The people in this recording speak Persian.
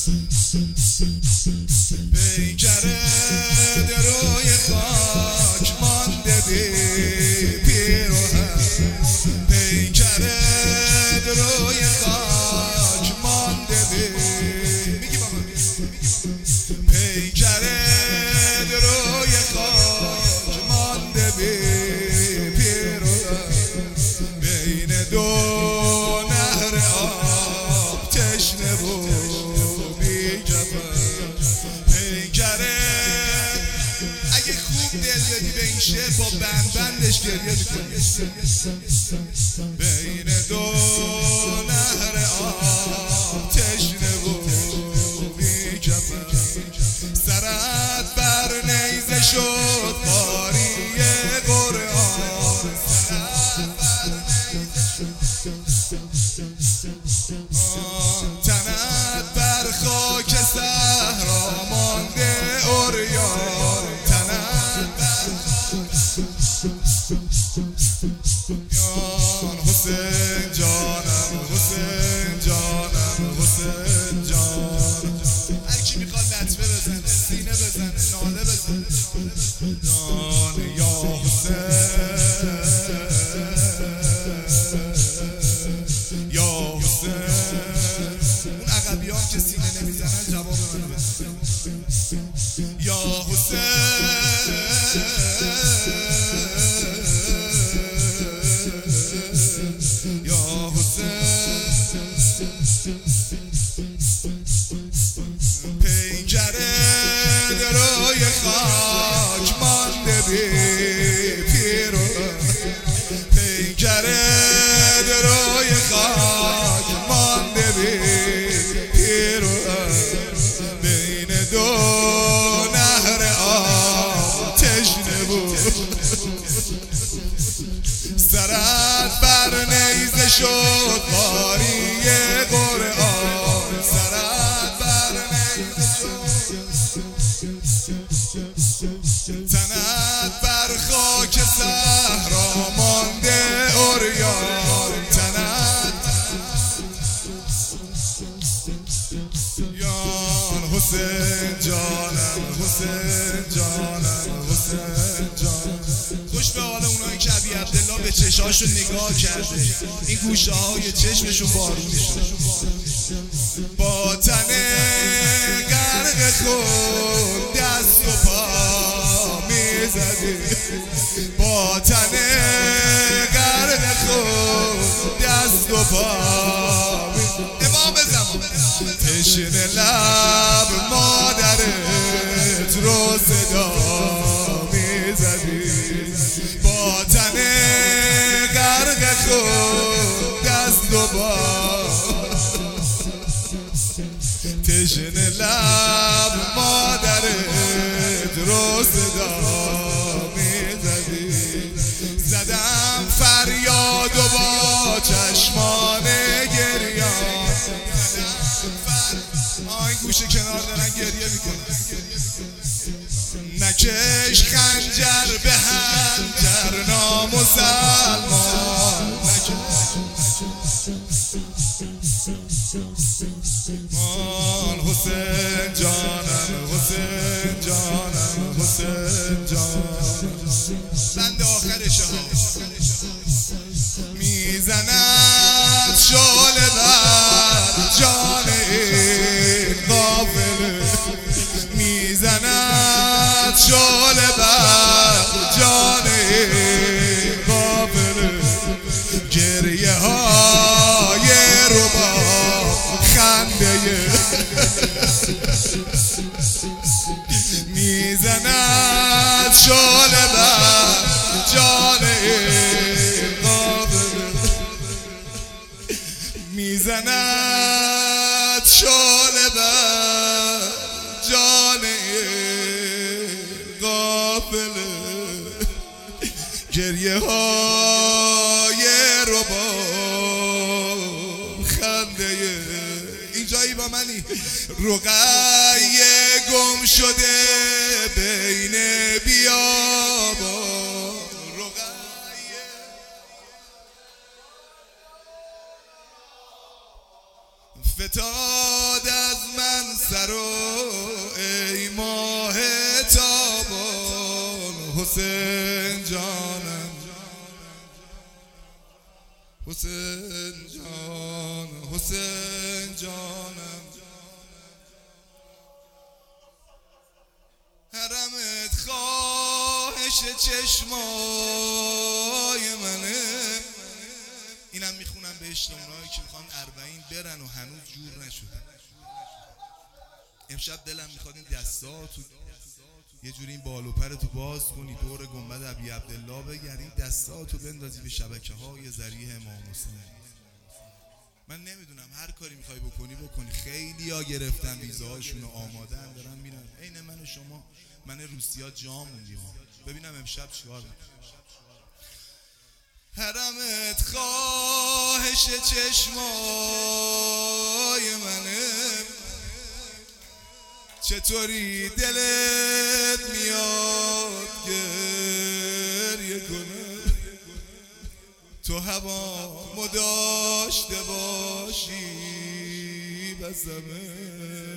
پیکره روی خاک مانده بی پیروهم، پیکره روی خاک مانده بی، میگی بابا پیکره روی خاک مانده بی پیروهم، بین دو نهر آب تشنه و بی جفن. پیکره اگه خوب دل بدی به این شعر با بندش گریه میکنی. بین دو نهر آب تشنه و بی جفن، سرت بر نیزه شد قاری قرآن، تنت بر خاک صحرا مانده عریان، تنت بر حسین جانم، حسین جانم، حسین جان. هر کی میخواد لطمه بزنه، سینه بزنه، ناله بزنه جان یا حسین، یا حسین. اون عقبیان که سینه نمیزنن جواب منو بده. یا حسین، یا حسین. پیکره روی خاک مانده بی پیروهم، پیکره روی خاک مانده بی پیروهم، بین دو نهر آب تشنه بود، سرت بر نیزه شد قاری قرآن، سرت بر نیزه شد، تنت بر خاک صحرا مانده عریان، تنت یان حسین جانم، حسین جانم، حسین جان. خوش به حال اونایی که ابی عبدالله به چشاشون نگاه کرده، این گوشه های چشمشون بارون شد، با تنه غرق خون دست و پا میزدی، با تنه غرق خون دست و پا امام زمان، تشنه لب مادرت رو صدا میزدی، با تنه غرق خون دست و پا، تشنه لب مادرت رو صدا میزدی، زدم فریاد و با چشمان گریان، این گوشه کنار دارن گریه میکنن، نکش خنجر به حنجر نامسلمان، حسین جانم، حسین جانم، حسین جان. بند آخرش ها میزند شعله بر جان این قافله، میزند شعله بر جان این قافله، گریه های رباب خنده میزند شعله بر جان این قافله، میزند شعله بر جان این قافله، گریه های رباب خنده. اینجایی با منی رقیه گم شده بین بیابان، رقیه فتاد از من برو ای ماه تابان حسین جانم، حسین جان، حسین جانم. حرمت خواهش چشمای منه. اینم میخونم به عشق اونایی که میخوان 40 برن و هنوز جور نشده. امشب دلم میخواد این دستاتو یه جوری این بال و پرتو باز کنی، دور گنبد ابی عبدالله بگردی، دستاتو بندازی به شبکه‌های ذریح امام حسین. من نمیدونم، هر کاری میخوای بکنی. خیلی ها گرفتن ویزاهاشونو آمادن دارن میرن. عین من و شما، من روسیا جا موندیم. ببینم امشب چیکار میکنی. حرمت خواهش چشمای منه، چطوری دلت میاد گریه کنه، تو هوا مداشته باشی بزمه.